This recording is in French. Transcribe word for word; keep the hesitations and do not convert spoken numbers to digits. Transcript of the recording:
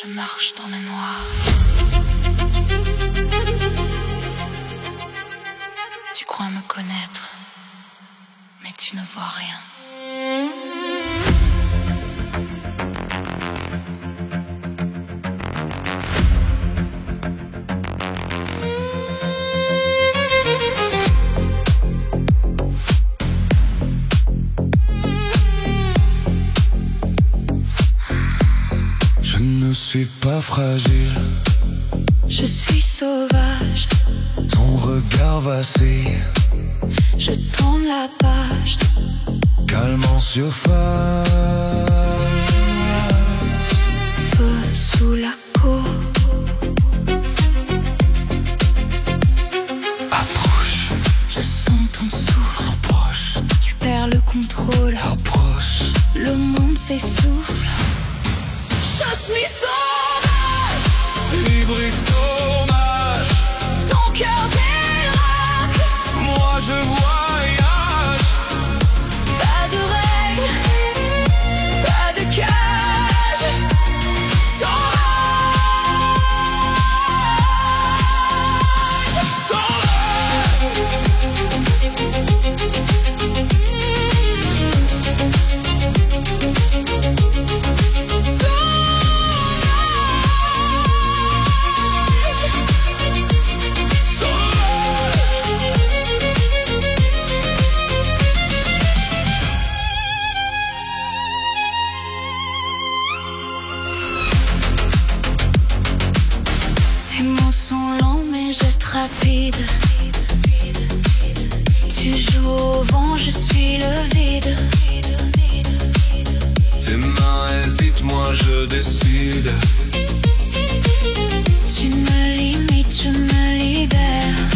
Je marche dans le noir. Tu crois me connaître, mais tu ne vois rien. Je ne suis pas fragile, Je suis sauvage, ton regard vacille, je tourne la page. calme en surface. Feu sous la peau, Approche, je sens ton souffle. approche, Tu perds le contrôle, approche. le monde s'essouffle. Je suis sauvage, Libre et sauvage, ton cœur dérape. moi je voyage. Pas de règles, pas de cage. Sauvage, tes mots sont lents, mes gestes rapides. Tu joues au vent, je suis le vide. Tes mains hésitent, moi je décide. Tu me limites, je me libère.